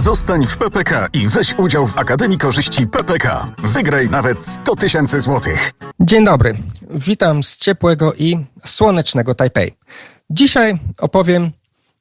Zostań w PPK i weź udział w Akademii Korzyści PPK. Wygraj nawet 100 000 złotych. Dzień dobry. Witam z ciepłego i słonecznego Tajpej. Dzisiaj opowiem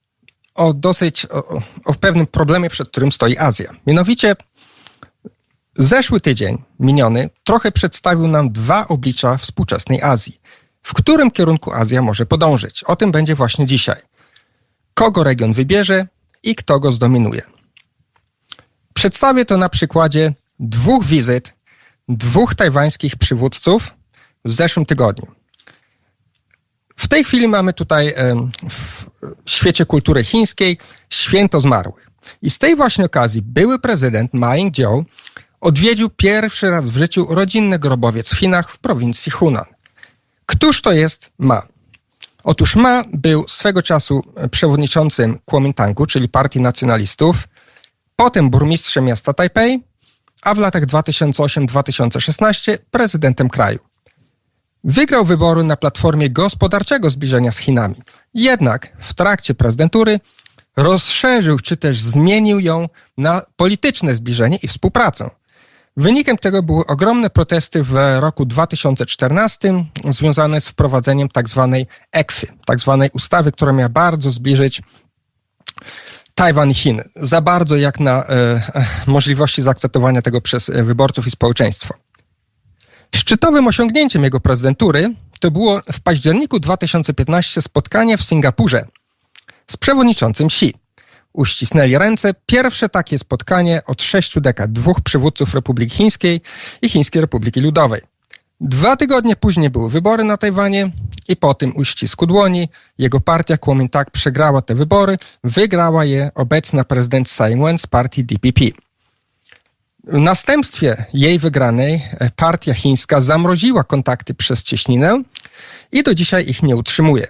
o pewnym problemie, przed którym stoi Azja. Mianowicie zeszły tydzień miniony trochę przedstawił nam dwa oblicza współczesnej Azji. W którym kierunku Azja może podążyć? O tym będzie właśnie dzisiaj. Kogo region wybierze i kto go zdominuje. Przedstawię to na przykładzie dwóch wizyt dwóch tajwańskich przywódców w zeszłym tygodniu. W tej chwili mamy tutaj w świecie kultury chińskiej święto zmarłych. I z tej właśnie okazji były prezydent Ma Ying-jeou odwiedził pierwszy raz w życiu rodzinny grobowiec w Chinach w prowincji Hunan. Któż to jest Ma? Otóż Ma był swego czasu przewodniczącym Kuomintangu, czyli partii nacjonalistów, potem burmistrzem miasta Tajpej, a w latach 2008-2016 prezydentem kraju. Wygrał wybory na platformie gospodarczego zbliżenia z Chinami. Jednak w trakcie prezydentury rozszerzył czy też zmienił ją na polityczne zbliżenie i współpracę. Wynikiem tego były ogromne protesty w roku 2014 związane z wprowadzeniem tzw. ECFY, tzw. ustawy, która miała bardzo zbliżyć Tajwan i Chiny. Za bardzo jak na możliwości zaakceptowania tego przez wyborców i społeczeństwo. Szczytowym osiągnięciem jego prezydentury to było w październiku 2015 spotkanie w Singapurze z przewodniczącym Xi. Uścisnęli ręce. Pierwsze takie spotkanie od 6 dekad dwóch przywódców Republiki Chińskiej i Chińskiej Republiki Ludowej. 2 tygodnie później były wybory na Tajwanie i po tym uścisku dłoni jego partia Kuomintang przegrała te wybory. Wygrała je obecna prezydent Tsai Ing-wen z partii DPP. W następstwie jej wygranej partia chińska zamroziła kontakty przez cieśninę i do dzisiaj ich nie utrzymuje.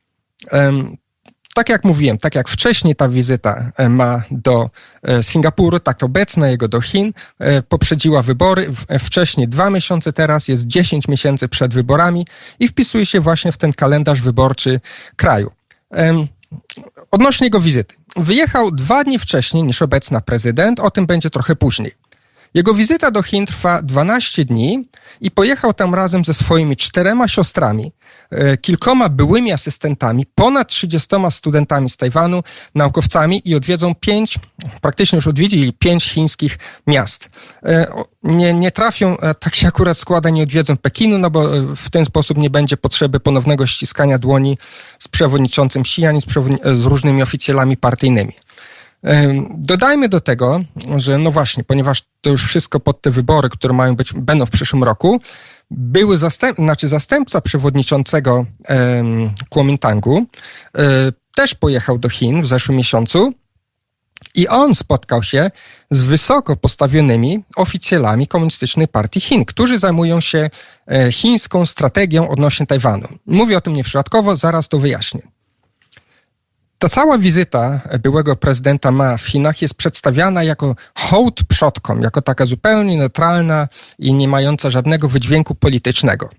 Tak jak mówiłem, tak jak wcześniej ta wizyta Ma do Singapuru, tak obecna jego do Chin poprzedziła wybory. Wcześniej 2 miesiące, teraz jest 10 miesięcy przed wyborami i wpisuje się właśnie w ten kalendarz wyborczy kraju. Odnośnie jego wizyty. Wyjechał 2 dni wcześniej niż obecna prezydent, o tym będzie trochę później. Jego wizyta do Chin trwa 12 dni i pojechał tam razem ze swoimi 4 siostrami, kilkoma byłymi asystentami, ponad 30 studentami z Tajwanu, naukowcami i praktycznie już odwiedzili 5 chińskich miast. Nie trafią, tak się akurat składa, nie odwiedzą Pekinu, no bo w ten sposób nie będzie potrzeby ponownego ściskania dłoni z przewodniczącym Xi, ani z różnymi oficjalami partyjnymi. Dodajmy do tego, że no właśnie, ponieważ to już wszystko pod te wybory, które będą w przyszłym roku, zastępca przewodniczącego Kuomintangu też pojechał do Chin w zeszłym miesiącu i on spotkał się z wysoko postawionymi oficjalami Komunistycznej Partii Chin, którzy zajmują się chińską strategią odnośnie Tajwanu. Mówię o tym nieprzypadkowo, zaraz to wyjaśnię. Ta cała wizyta byłego prezydenta Ma w Chinach jest przedstawiana jako hołd przodkom, jako taka zupełnie neutralna i nie mająca żadnego wydźwięku politycznego.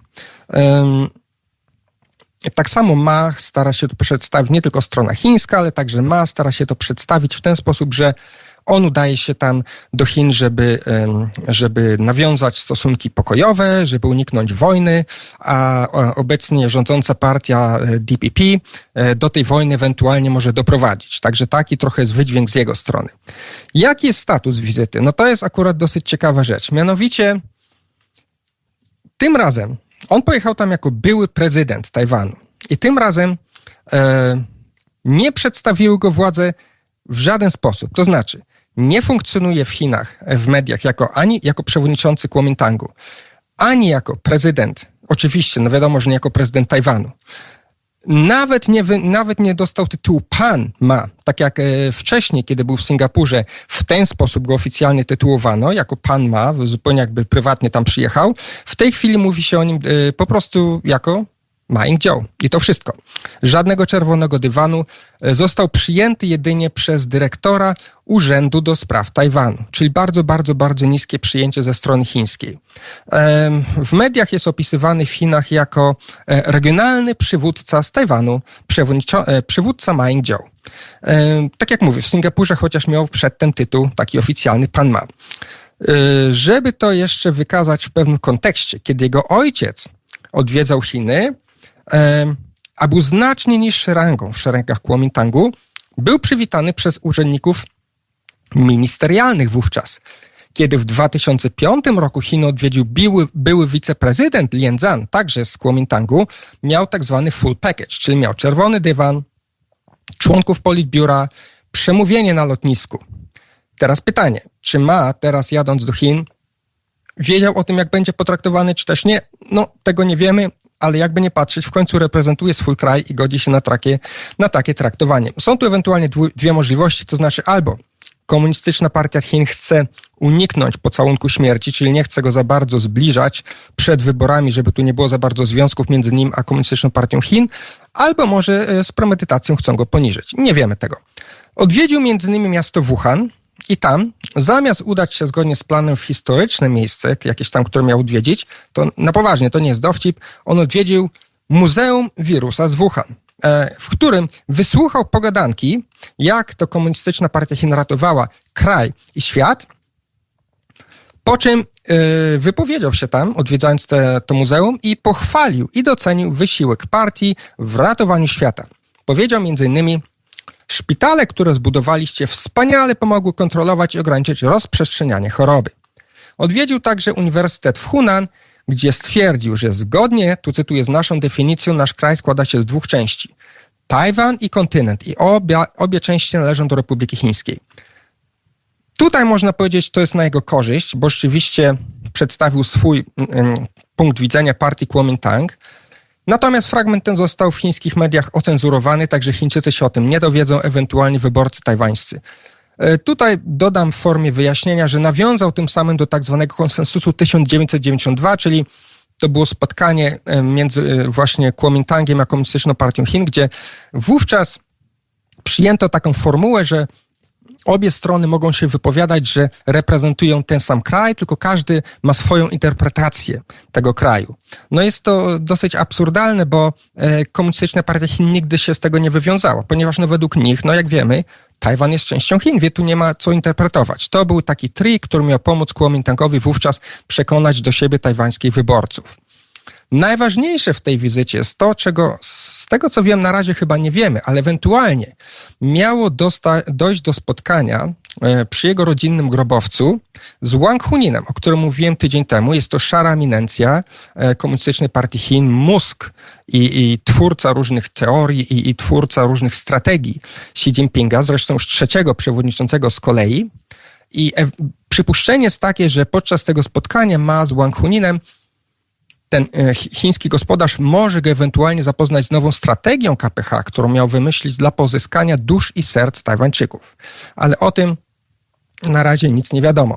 Tak samo Ma stara się to przedstawić, nie tylko strona chińska, ale także Ma stara się to przedstawić w ten sposób, że on udaje się tam do Chin, żeby nawiązać stosunki pokojowe, żeby uniknąć wojny, a obecnie rządząca partia DPP do tej wojny ewentualnie może doprowadzić. Także taki trochę jest wydźwięk z jego strony. Jaki jest status wizyty? No to jest akurat dosyć ciekawa rzecz. Mianowicie tym razem on pojechał tam jako były prezydent Tajwanu i tym razem nie przedstawiły go władze w żaden sposób. To znaczy nie funkcjonuje w Chinach, w mediach ani jako przewodniczący Kuomintangu, ani jako prezydent, oczywiście, no wiadomo, że nie jako prezydent Tajwanu. Nawet nie dostał tytułu Pan Ma, tak jak wcześniej, kiedy był w Singapurze, w ten sposób go oficjalnie tytułowano, jako Pan Ma, zupełnie jakby prywatnie tam przyjechał. W tej chwili mówi się o nim po prostu jako Ma Ying-jeou. I to wszystko. Żadnego czerwonego dywanu. Został przyjęty jedynie przez dyrektora Urzędu do Spraw Tajwanu, czyli bardzo, bardzo, bardzo niskie przyjęcie ze strony chińskiej. W mediach jest opisywany w Chinach jako regionalny przywódca z Tajwanu, przywódca Ma Ying-jeou. Tak jak mówię, w Singapurze chociaż miał przedtem tytuł taki oficjalny Pan Ma. Żeby to jeszcze wykazać w pewnym kontekście, kiedy jego ojciec odwiedzał Chiny, a był znacznie niższy rangą w szeregach Kuomintangu, był przywitany przez urzędników ministerialnych wówczas. Kiedy w 2005 roku Chiny odwiedził były wiceprezydent Lien Zhan, także z Kuomintangu, miał tak zwany full package, czyli miał czerwony dywan, członków politbiura, przemówienie na lotnisku. Teraz pytanie, czy Ma teraz jadąc do Chin wiedział o tym, jak będzie potraktowany, czy też nie? No, tego nie wiemy, ale jakby nie patrzeć, w końcu reprezentuje swój kraj i godzi się na takie traktowanie. Są tu ewentualnie dwie możliwości, to znaczy albo Komunistyczna Partia Chin chce uniknąć pocałunku śmierci, czyli nie chce go za bardzo zbliżać przed wyborami, żeby tu nie było za bardzo związków między nim a Komunistyczną Partią Chin, albo może z premedytacją chcą go poniżyć. Nie wiemy tego. Odwiedził między innymi miasto Wuhan i tam, zamiast udać się zgodnie z planem w historyczne miejsce, jakieś tam, które miał odwiedzić, to na poważnie, to nie jest dowcip, on odwiedził Muzeum Wirusa z Wuhan, w którym wysłuchał pogadanki, jak to Komunistyczna Partia Chin ratowała kraj i świat, po czym wypowiedział się tam, odwiedzając to muzeum i pochwalił i docenił wysiłek partii w ratowaniu świata. Powiedział między innymi: szpitale, które zbudowaliście, wspaniale pomogły kontrolować i ograniczyć rozprzestrzenianie choroby. Odwiedził także Uniwersytet w Hunan, gdzie stwierdził, że zgodnie, tu cytuję, z naszą definicją, nasz kraj składa się z dwóch części. Tajwan i kontynent. I obie części należą do Republiki Chińskiej. Tutaj można powiedzieć, to jest na jego korzyść, bo rzeczywiście przedstawił swój punkt widzenia partii Kuomintang. Natomiast fragment ten został w chińskich mediach ocenzurowany, także Chińczycy się o tym nie dowiedzą, ewentualnie wyborcy tajwańscy. Tutaj dodam w formie wyjaśnienia, że nawiązał tym samym do tak zwanego konsensusu 1992, czyli to było spotkanie między właśnie Kuomintangiem a Komunistyczną Partią Chin, gdzie wówczas przyjęto taką formułę, że obie strony mogą się wypowiadać, że reprezentują ten sam kraj, tylko każdy ma swoją interpretację tego kraju. No jest to dosyć absurdalne, bo Komunistyczna Partia Chin nigdy się z tego nie wywiązała, ponieważ no według nich, no jak wiemy, Tajwan jest częścią Chin, wie, tu nie ma co interpretować. To był taki trik, który miał pomóc Kuomintangowi wówczas przekonać do siebie tajwańskich wyborców. Najważniejsze w tej wizycie jest to, czego z tego co wiem na razie chyba nie wiemy, ale ewentualnie miało dojść do spotkania przy jego rodzinnym grobowcu z Wang Huninem, o którym mówiłem tydzień temu. Jest to szara eminencja Komunistycznej Partii Chin, mózg i twórca różnych teorii i twórca różnych strategii Xi Jinpinga, zresztą już trzeciego przewodniczącego z kolei. I przypuszczenie jest takie, że podczas tego spotkania Ma z Wang Huninem ten chiński gospodarz może go ewentualnie zapoznać z nową strategią KPH, którą miał wymyślić dla pozyskania dusz i serc Tajwańczyków. Ale o tym na razie nic nie wiadomo.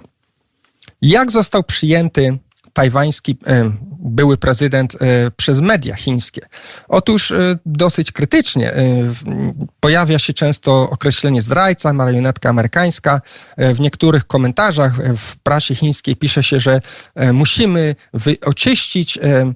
Jak został przyjęty tajwański były prezydent przez media chińskie? Otóż dosyć krytycznie. Pojawia się często określenie zdrajca, marionetka amerykańska. W niektórych komentarzach w prasie chińskiej pisze się, że musimy oczyścić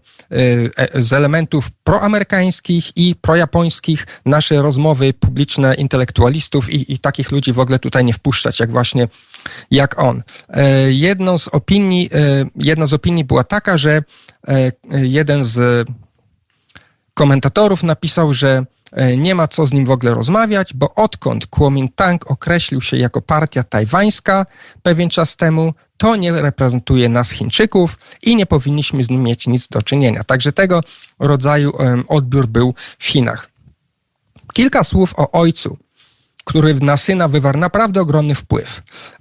z elementów proamerykańskich i projapońskich nasze rozmowy publiczne intelektualistów i takich ludzi w ogóle tutaj nie wpuszczać, jak on. Jedna z opinii była taka, że jeden z komentatorów napisał, że nie ma co z nim w ogóle rozmawiać, bo odkąd Kuomintang określił się jako partia tajwańska pewien czas temu, to nie reprezentuje nas Chińczyków i nie powinniśmy z nim mieć nic do czynienia. Także tego rodzaju odbiór był w Chinach. Kilka słów o ojcu, który na syna wywarł naprawdę ogromny wpływ.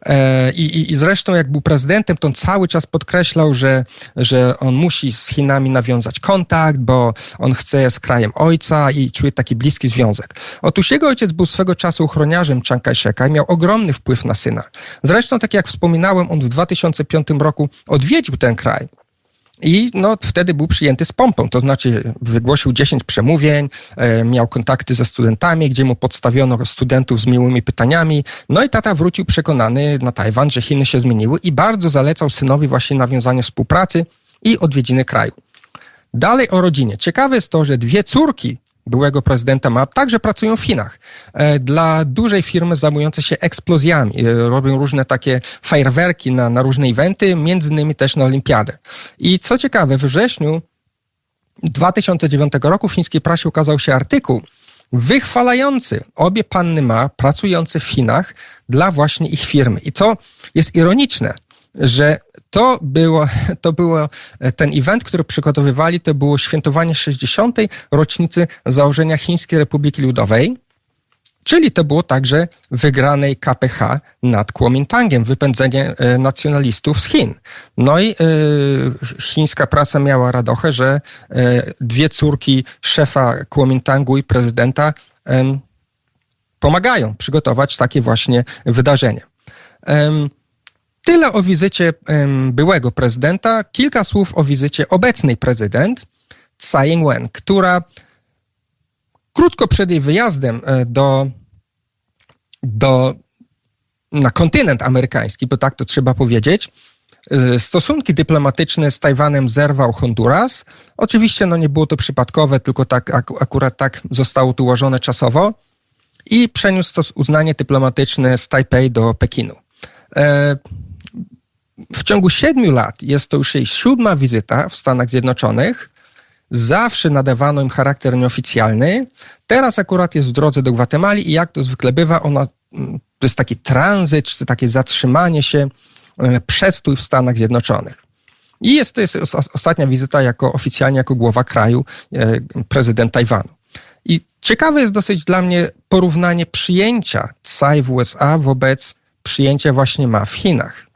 I zresztą jak był prezydentem, to on cały czas podkreślał, że on musi z Chinami nawiązać kontakt, bo on chce z krajem ojca i czuje taki bliski związek. Otóż jego ojciec był swego czasu ochroniarzem Chiang Kai-sheka i miał ogromny wpływ na syna. Zresztą, tak jak wspominałem, on w 2005 roku odwiedził ten kraj I wtedy był przyjęty z pompą, to znaczy wygłosił 10 przemówień, miał kontakty ze studentami, gdzie mu podstawiono studentów z miłymi pytaniami. No i tata wrócił przekonany na Tajwan, że Chiny się zmieniły i bardzo zalecał synowi właśnie nawiązanie współpracy i odwiedziny kraju. Dalej o rodzinie. Ciekawe jest to, że 2 córki byłego prezydenta Ma także pracują w Chinach. Dla dużej firmy zajmującej się eksplozjami. Robią różne takie fajerwerki na różne eventy, między innymi też na olimpiadę. I co ciekawe, we wrześniu 2009 roku w chińskiej prasie ukazał się artykuł wychwalający obie panny Ma pracujące w Chinach dla właśnie ich firmy. I co jest ironiczne, że to było ten event, który przygotowywali, to było świętowanie 60. rocznicy założenia Chińskiej Republiki Ludowej, czyli to było także wygranej KPH nad Kuomintangiem, wypędzenie nacjonalistów z Chin. No i chińska prasa miała radochę, że 2 córki szefa Kuomintangu i prezydenta pomagają przygotować takie właśnie wydarzenie. Tyle o wizycie byłego prezydenta. Kilka słów o wizycie obecnej prezydent Tsai Ing-wen, która krótko przed jej wyjazdem na kontynent amerykański, bo tak to trzeba powiedzieć, stosunki dyplomatyczne z Tajwanem zerwał Honduras. Oczywiście nie było to przypadkowe, tylko akurat tak zostało to ułożone czasowo i przeniósł to uznanie dyplomatyczne z Tajpej do Pekinu. W ciągu 7 lat jest to już jej 7. wizyta w Stanach Zjednoczonych. Zawsze nadawano im charakter nieoficjalny. Teraz akurat jest w drodze do Gwatemali i jak to zwykle bywa, to jest taki tranzyt, czy takie zatrzymanie się, przestój w Stanach Zjednoczonych. I to jest ostatnia wizyta oficjalnie jako głowa kraju, prezydent Tajwanu. I ciekawe jest dosyć dla mnie porównanie przyjęcia Tsai w USA wobec przyjęcia właśnie Ma w Chinach.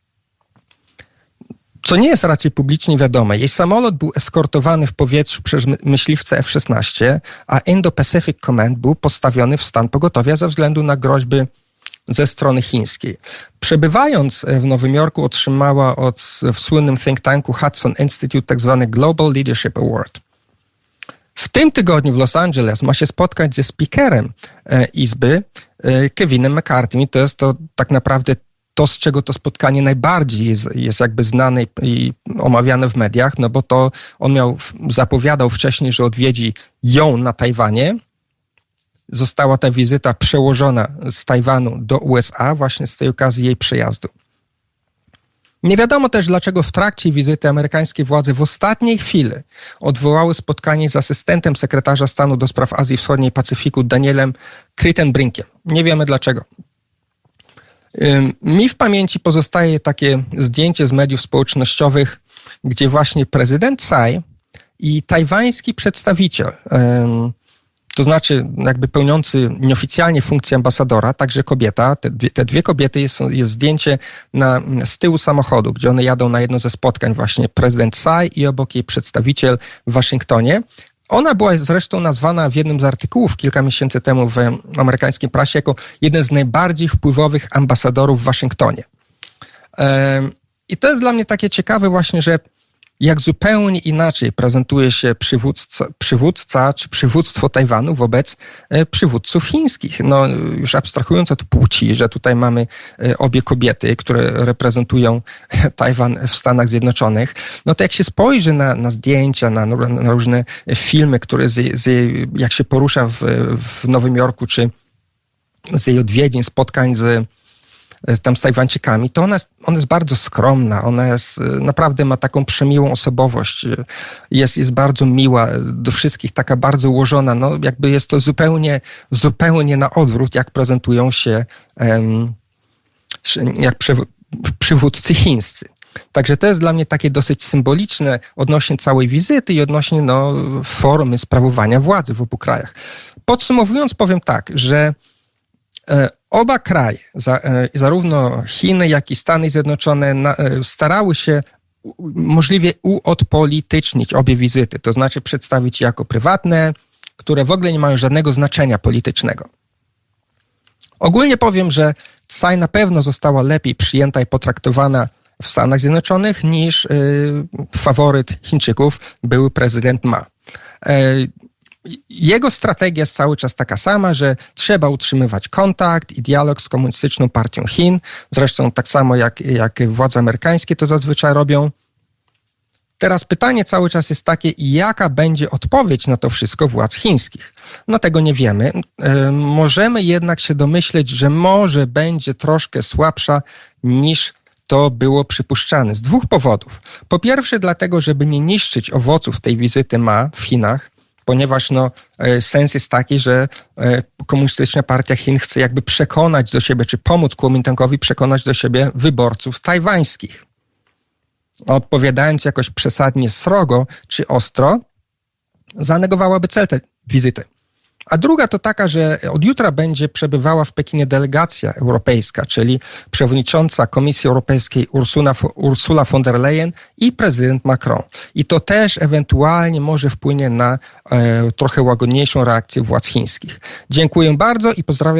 Co nie jest raczej publicznie wiadome. Jej samolot był eskortowany w powietrzu przez myśliwce F-16, a Indo-Pacific Command był postawiony w stan pogotowia ze względu na groźby ze strony chińskiej. Przebywając w Nowym Jorku otrzymała w słynnym think tanku Hudson Institute tak zwany Global Leadership Award. W tym tygodniu w Los Angeles ma się spotkać ze speakerem Izby, Kevinem McCarthy. To jest to tak naprawdę to, z czego to spotkanie najbardziej jest jakby znane i omawiane w mediach, bo to on zapowiadał wcześniej, że odwiedzi ją na Tajwanie. Została ta wizyta przełożona z Tajwanu do USA właśnie z tej okazji jej przyjazdu. Nie wiadomo też, dlaczego w trakcie wizyty amerykańskie władze w ostatniej chwili odwołały spotkanie z asystentem sekretarza stanu do spraw Azji Wschodniej i Pacyfiku Danielem Crittenbrinkiem. Nie wiemy dlaczego. Mi w pamięci pozostaje takie zdjęcie z mediów społecznościowych, gdzie właśnie prezydent Tsai i tajwański przedstawiciel, to znaczy jakby pełniący nieoficjalnie funkcję ambasadora, także kobieta, te 2 kobiety, jest zdjęcie z tyłu samochodu, gdzie one jadą na jedno ze spotkań, właśnie prezydent Tsai i obok jej przedstawiciel w Waszyngtonie. Ona była zresztą nazwana w jednym z artykułów kilka miesięcy temu w amerykańskiej prasie jako jeden z najbardziej wpływowych ambasadorów w Waszyngtonie. I to jest dla mnie takie ciekawe właśnie, że jak zupełnie inaczej prezentuje się przywódca czy przywództwo Tajwanu wobec przywódców chińskich. Już abstrahując od płci, że tutaj mamy obie kobiety, które reprezentują Tajwan w Stanach Zjednoczonych, to jak się spojrzy na zdjęcia, na różne filmy, które jak się porusza w Nowym Jorku, czy z jej odwiedzin, spotkań z Tajwańczykami, to ona jest bardzo skromna, naprawdę ma taką przemiłą osobowość, jest bardzo miła do wszystkich, taka bardzo ułożona, jakby jest to zupełnie na odwrót, jak prezentują się jak przywódcy chińscy. Także to jest dla mnie takie dosyć symboliczne odnośnie całej wizyty i odnośnie formy sprawowania władzy w obu krajach. Podsumowując powiem tak, że oba kraje, zarówno Chiny, jak i Stany Zjednoczone, starały się możliwie uodpolitycznić obie wizyty, to znaczy przedstawić je jako prywatne, które w ogóle nie mają żadnego znaczenia politycznego. Ogólnie powiem, że Tsai na pewno została lepiej przyjęta i potraktowana w Stanach Zjednoczonych niż faworyt Chińczyków, były prezydent Ma. Jego strategia jest cały czas taka sama, że trzeba utrzymywać kontakt i dialog z Komunistyczną Partią Chin, zresztą tak samo jak władze amerykańskie to zazwyczaj robią. Teraz pytanie cały czas jest takie, jaka będzie odpowiedź na to wszystko władz chińskich? No tego nie wiemy. Możemy jednak się domyśleć, że może będzie troszkę słabsza niż to było przypuszczane z dwóch powodów. Po pierwsze dlatego, żeby nie niszczyć owoców tej wizyty Ma w Chinach, ponieważ sens jest taki, że Komunistyczna Partia Chin chce jakby przekonać do siebie, czy pomóc Kuomintangowi przekonać do siebie wyborców tajwańskich. Odpowiadając jakoś przesadnie srogo czy ostro, zanegowałaby cel tej wizyty. A druga to taka, że od jutra będzie przebywała w Pekinie delegacja europejska, czyli przewodnicząca Komisji Europejskiej Ursula von der Leyen i prezydent Macron. I to też ewentualnie może wpłynie na trochę łagodniejszą reakcję władz chińskich. Dziękuję bardzo i pozdrawiam